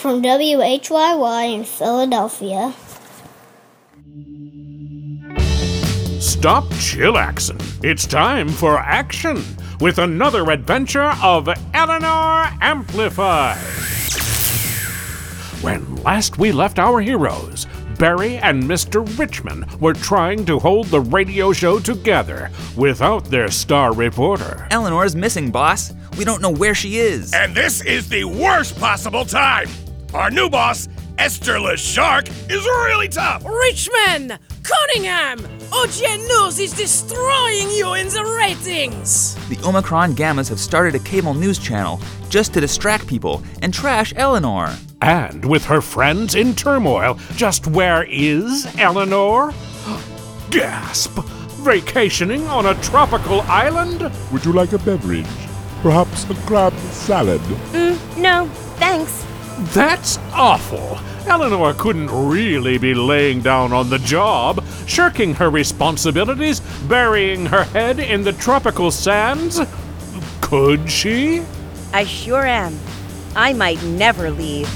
from WHYY in Philadelphia. Stop chillaxin'. It's time for action with another adventure of Eleanor Amplified. When last we left our heroes, Barry and Mr. Richmond were trying to hold the radio show together without their star reporter. Eleanor's missing, boss. We don't know where she is. And this is the worst possible time. Our new boss, Esther LeShark, is really tough. Richmond! Cunningham! OGN News is destroying you in the ratings! The Omicron Gammas have started a cable news channel just to distract people and trash Eleanor. And with her friends in turmoil, just where is Eleanor? Gasp! Vacationing on a tropical island? Would you like a beverage? Perhaps a crab salad? No, thanks. That's awful. Eleanor couldn't really be laying down on the job, shirking her responsibilities, burying her head in the tropical sands. Could she? I sure am. I might never leave.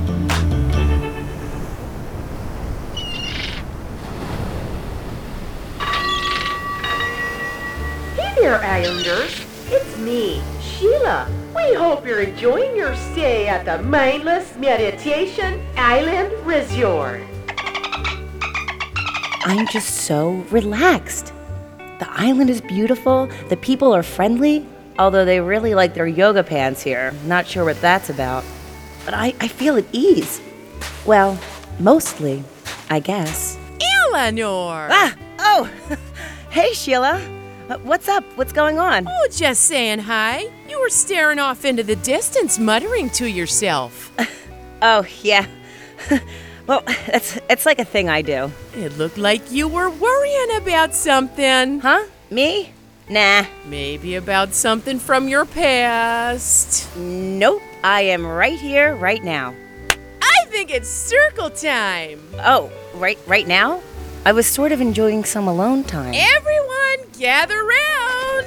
Hey there, Islanders. It's me, Sheila. We hope you're enjoying your stay at the Mindless Meditation Island Resort. I'm just so relaxed. The island is beautiful, the people are friendly, although they really like their yoga pants here. Not sure what that's about. But I feel at ease. Well, mostly, I guess. Eleanor! Oh! Hey, Sheila. What's up? What's going on? Oh, just saying hi. You were staring off into the distance, muttering to yourself. Oh, yeah. Well, it's like a thing I do. It looked like you were worrying about something. Huh? Me? Nah. Maybe about something from your past. Nope. I am right here, right now. I think it's circle time. Oh, right now? I was sort of enjoying some alone time. Everyone, gather round.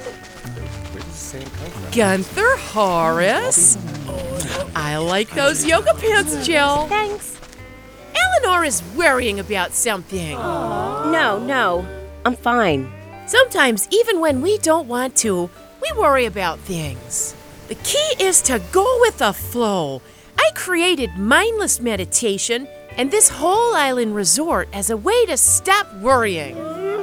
Gunther, Horace. I like those yoga pants, Jill. Thanks. Eleanor is worrying about something. No. I'm fine. Sometimes, even when we don't want to, we worry about things. The key is to go with the flow. I created mindless meditation and this whole island resort as a way to stop worrying.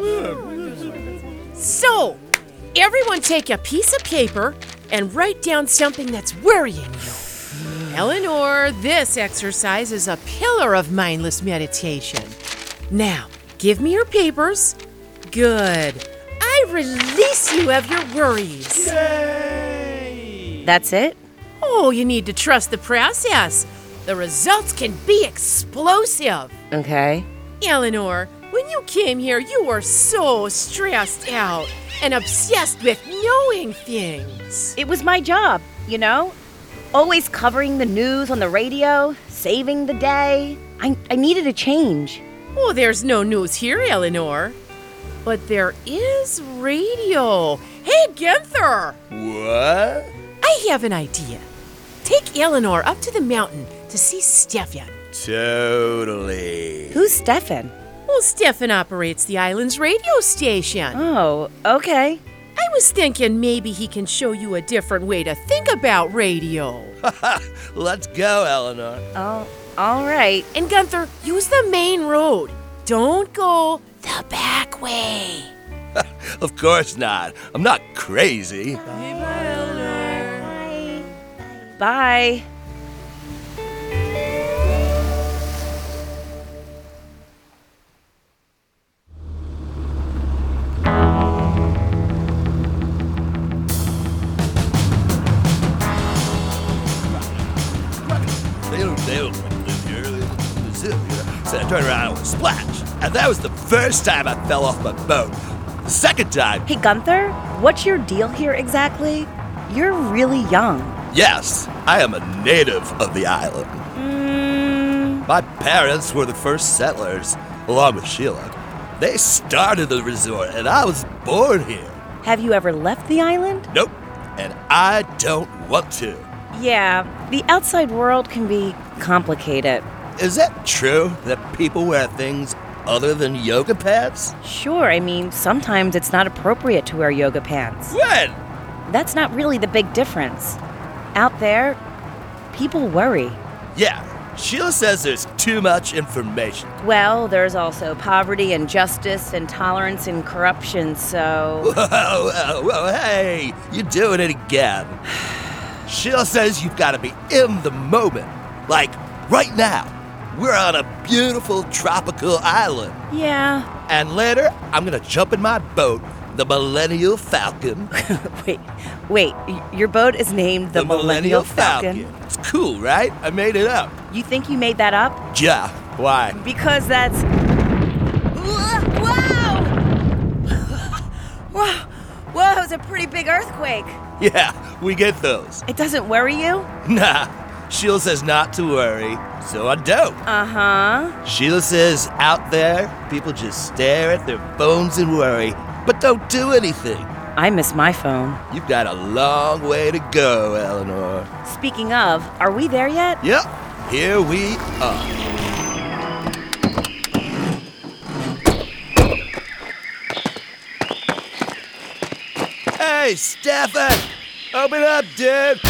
So, everyone take a piece of paper and write down something that's worrying you. Eleanor, this exercise is a pillar of mindless meditation. Now, give me your papers. Good. I release you of your worries. Yay! That's it? Oh, you need to trust the process. The results can be explosive. Okay. Eleanor, when you came here, you were so stressed out and obsessed with knowing things. It was my job, you know? Always covering the news on the radio, saving the day. I needed a change. Oh, there's no news here, Eleanor. But there is radio. Hey, Gunther! What? I have an idea. Take Eleanor up to the mountain to see Stefan. Totally. Who's Stefan? Well, Stefan operates the island's radio station. Oh, okay. I was thinking maybe he can show you a different way to think about radio. Let's go, Eleanor. Oh, all right. And Gunther, use the main road. Don't go the back way. Of course not. I'm not crazy. Bye, Eleanor. Bye. They don't live here. They live in the zoo. So I turned around and went splash. And that was the first time I fell off my boat. The second time, Hey, Gunther, what's your deal here exactly? You're really young. yes, I am a native of the island. My parents were the first settlers, along with Sheila. They started the resort, and I was born here. Have you ever left the island? Nope, and I don't want to. Yeah, The outside world can be complicated. Is that true that people wear things other than yoga pants? Sure, I mean, sometimes it's not appropriate to wear yoga pants. When? That's not really the big difference. Out there, people worry. Yeah, Sheila says there's too much information. Well, there's also poverty, injustice, intolerance, and corruption, so... Whoa, hey, you're doing it again. Sheila says you've got to be in the moment. Like, right now. We're on a beautiful tropical island. Yeah. And later, I'm gonna jump in my boat, the Millennial Falcon. Wait, your boat is named the Millennial Falcon? It's cool, right? I made it up. You think you made that up? Yeah, why? Because that's... Wow! Whoa, it was a pretty big earthquake. Yeah, we get those. It doesn't worry you? Nah, Sheila says not to worry, so I don't. Uh-huh. Sheila says out there, people just stare at their phones and worry, but don't do anything. I miss my phone. You've got a long way to go, Eleanor. Speaking of, are we there yet? Yep, here we are. Hey, Stefan! Open up, dude!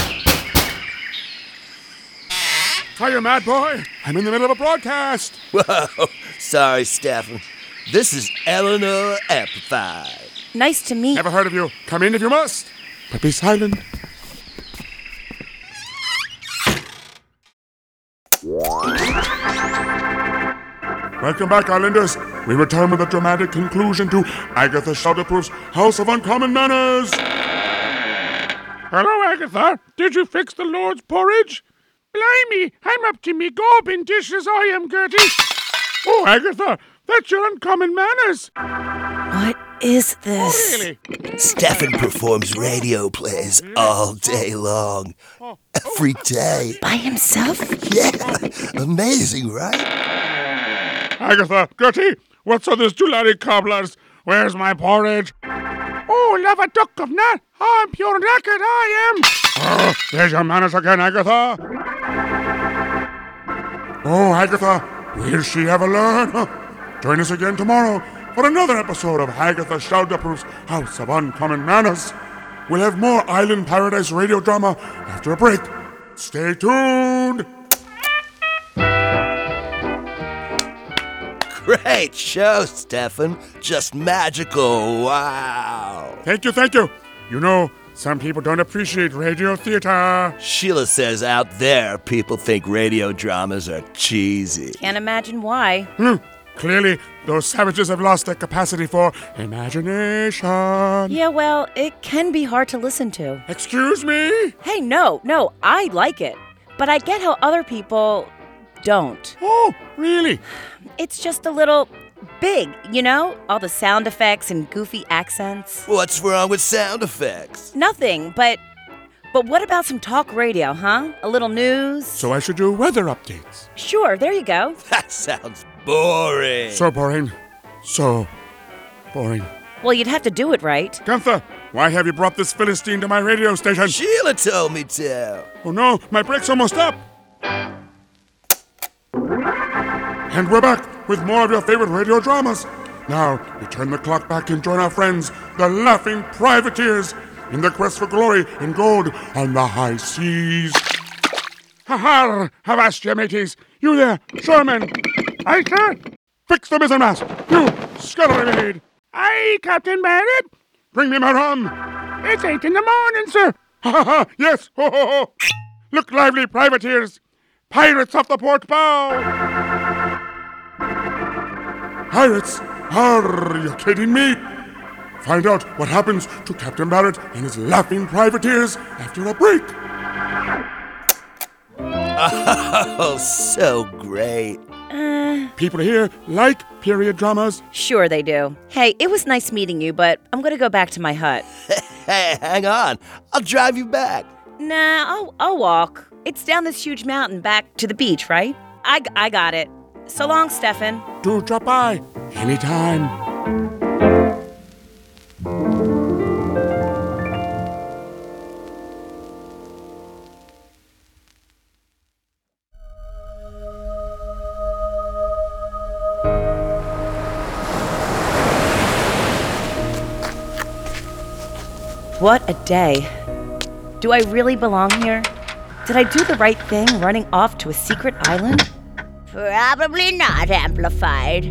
Hiya, mad boy. I'm in the middle of a broadcast. Whoa, sorry, Stefan. This is Eleanor Amplified. Nice to meet... Never heard of you. Come in if you must, but be silent. Welcome back, Islanders. We return with a dramatic conclusion to Agatha Shouterproof's House of Uncommon Manners. Hello, Agatha. Did you fix the Lord's porridge? Blimey, I'm up to me gobbing dishes, I am, Gertie. Oh, Agatha, that's your uncommon manners. What is this? Oh, really? Stefan performs radio plays all day long. Every day. By himself? Yeah, amazing, right? Agatha, Gertie, what's all this July cobblers? Where's my porridge? Oh, love a duck of nut. I'm pure knackered, I am. Oh, there's your manners again, Agatha. Oh, Agatha, will she ever learn? Join us again tomorrow for another episode of Agatha Shouterproof's House of Uncommon Manners. We'll have more Island Paradise radio drama after a break. Stay tuned. Great show, Stefan. Just magical. Wow. Thank you. You know, some people don't appreciate radio theater. Sheila says out there people think radio dramas are cheesy. Can't imagine why. Clearly, those savages have lost their capacity for imagination. Yeah, well, it can be hard to listen to. Excuse me? Hey, no, I like it. But I get how other people don't. Oh, really? It's just a little big, you know? All the sound effects and goofy accents. What's wrong with sound effects? Nothing, but what about some talk radio, huh? A little news? So I should do weather updates. Sure, there you go. That sounds boring. So boring. Well, you'd have to do it right. Gunther, why have you brought this Philistine to my radio station? Sheila told me to. Oh no, my break's almost up. And we're back with more of your favorite radio dramas. Now, we turn the clock back and join our friends, the Laughing Privateers, in the quest for glory and gold on the high seas. Ha-ha! Avast, ye mateys! You there, Sherman! Aye, sir! Fix the mizzenmast! You, scullery maid! Aye, Captain Barrett! Bring me my rum! It's 8 in the morning, sir! Ha-ha-ha! Yes! Ho-ho-ho! Look lively, privateers! Pirates off the port bow! Pirates? Are you kidding me? Find out what happens to Captain Barrett and his laughing privateers after a break. Oh, so great. People here like period dramas. Sure they do. Hey, it was nice meeting you, but I'm gonna go back to my hut. Hey, hang on. I'll drive you back. Nah, I'll walk. It's down this huge mountain back to the beach, right? I got it. So long, Stefan. Do drop by anytime. What a day. Do I really belong here? Did I do the right thing running off to a secret island? Probably not, Amplified.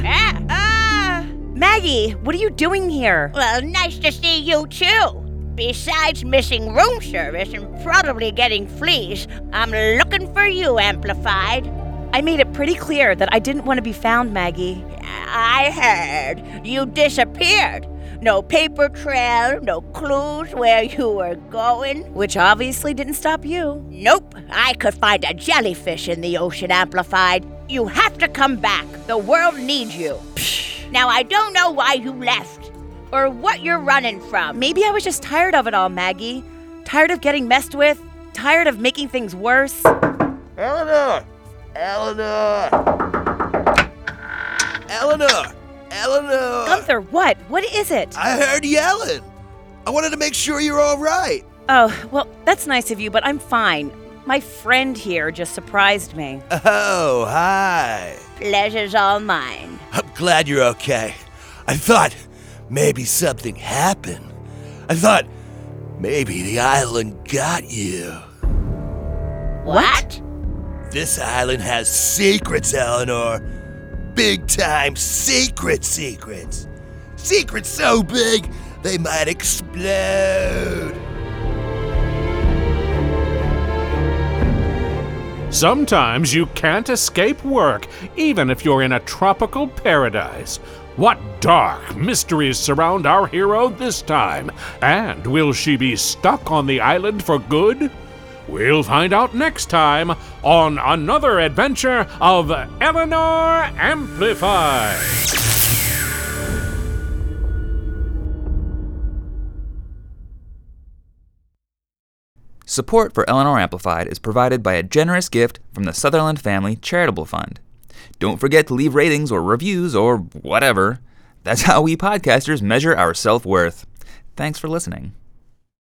Maggie, what are you doing here? Well, nice to see you too. Besides missing room service and probably getting fleas, I'm looking for you, Amplified. I made it pretty clear that I didn't want to be found, Maggie. I heard. You disappeared. No paper trail, no clues where you were going. Which obviously didn't stop you. Nope, I could find a jellyfish in the ocean, Amplified. You have to come back. The world needs you. Now, I don't know why you left, or what you're running from. Maybe I was just tired of it all, Maggie. Tired of getting messed with. Tired of making things worse. Eleanor! Eleanor! Eleanor! Eleanor! Gunther, what? What is it? I heard yelling. I wanted to make sure you're all right. Oh, well, that's nice of you, but I'm fine. My friend here just surprised me. Oh, hi. Pleasure's all mine. I'm glad you're okay. I thought maybe something happened. I thought maybe the island got you. What? This island has secrets, Eleanor. Big-time secrets. Secrets so big, they might explode. Sometimes you can't escape work, even if you're in a tropical paradise. What dark mysteries surround our hero this time? And will she be stuck on the island for good? We'll find out next time on another adventure of Eleanor Amplified. Support for Eleanor Amplified is provided by a generous gift from the Sutherland Family Charitable Fund. Don't forget to leave ratings or reviews or whatever. That's how we podcasters measure our self-worth. Thanks for listening.